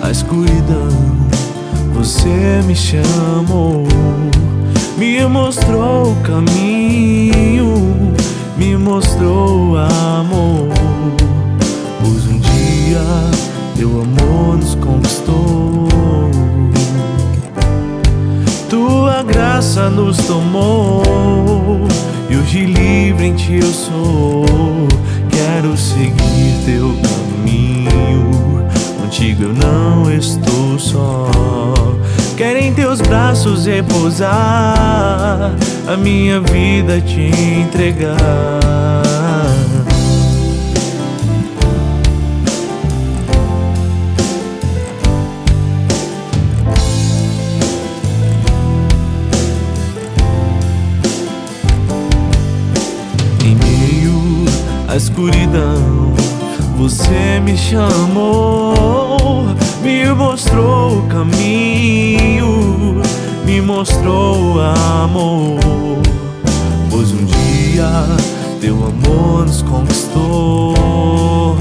a escuridão, você me chamou, me mostrou o caminho, me mostrou amor. Pois um dia teu amor nos conquistou, tua graça nos tomou, e hoje livre em ti eu sou. Quero seguir teu caminho, contigo eu não estou só. Quero em teus braços repousar, a minha vida te entregar. Em meio à escuridão, você me chamou, me mostrou o caminho, me mostrou amor. Pois um dia teu amor nos conquistou,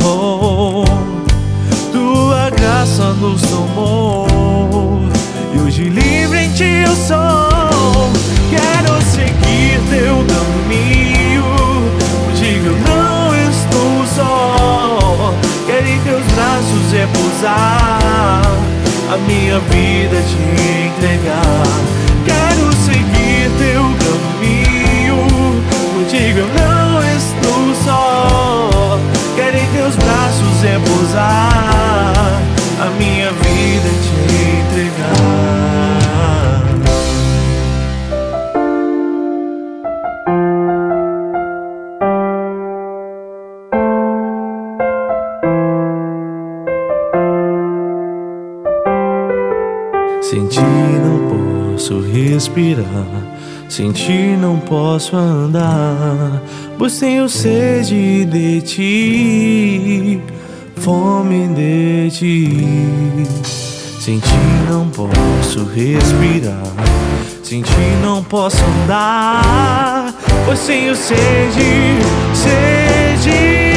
tua graça nos tomou, e hoje livre em ti eu sou. Quero seguir teu caminho, contigo eu não estou só. Quero em teus braços repousar, a minha vida te entregar. Quero seguir teu caminho, contigo eu não estou só. Quero em teus braços repousar, a minha vida te entregar. Sem ti não posso respirar, sem ti não posso andar, pois tenho sede de ti, fome de ti. Sem ti não posso respirar, sem ti não posso andar, pois tenho sede, sede.